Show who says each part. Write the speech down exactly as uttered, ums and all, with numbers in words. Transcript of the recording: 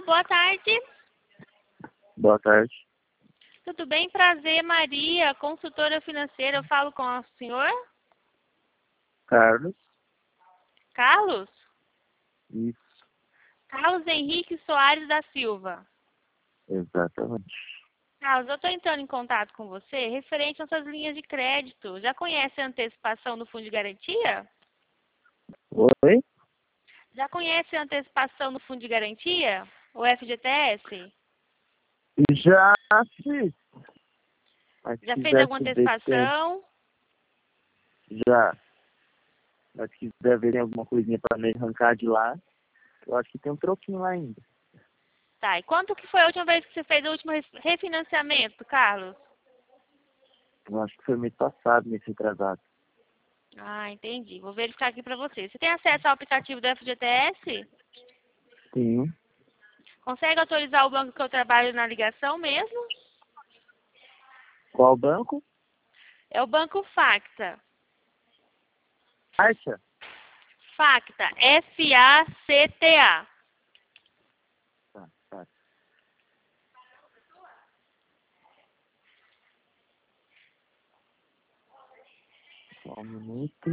Speaker 1: boa tarde.
Speaker 2: Boa tarde.
Speaker 1: Tudo bem? Prazer, Maria, consultora financeira. Eu falo com o senhor?
Speaker 2: Carlos.
Speaker 1: Carlos?
Speaker 2: Isso,
Speaker 1: Carlos Henrique Soares da Silva.
Speaker 2: exatamente.
Speaker 1: Carlos, eu estou entrando em contato com você referente às suas linhas de crédito. Já conhece a antecipação do Fundo de Garantia?
Speaker 2: Oi?
Speaker 1: Já conhece a antecipação do Fundo de Garantia? O F G T S?
Speaker 2: Já fiz. Mas se
Speaker 1: Já fez
Speaker 2: quiser
Speaker 1: alguma
Speaker 2: saber se tem-
Speaker 1: antecipação?
Speaker 2: Já. Mas se quiser ver alguma coisinha para me arrancar de lá, eu acho que tem um troquinho lá ainda.
Speaker 1: Tá, e quanto que foi a última vez que você fez o último ref- refinanciamento, Carlos?
Speaker 2: Eu acho que foi mês passado, mês retrasado.
Speaker 1: Ah, entendi. Vou verificar aqui para você. Você tem acesso ao aplicativo do F G T S?
Speaker 2: Sim.
Speaker 1: Consegue autorizar o banco que eu trabalho na ligação mesmo?
Speaker 2: Qual banco?
Speaker 1: É o Banco Facta.
Speaker 2: Caixa?
Speaker 1: Facta, F A C T A.
Speaker 2: Tá, tá. Só um minuto.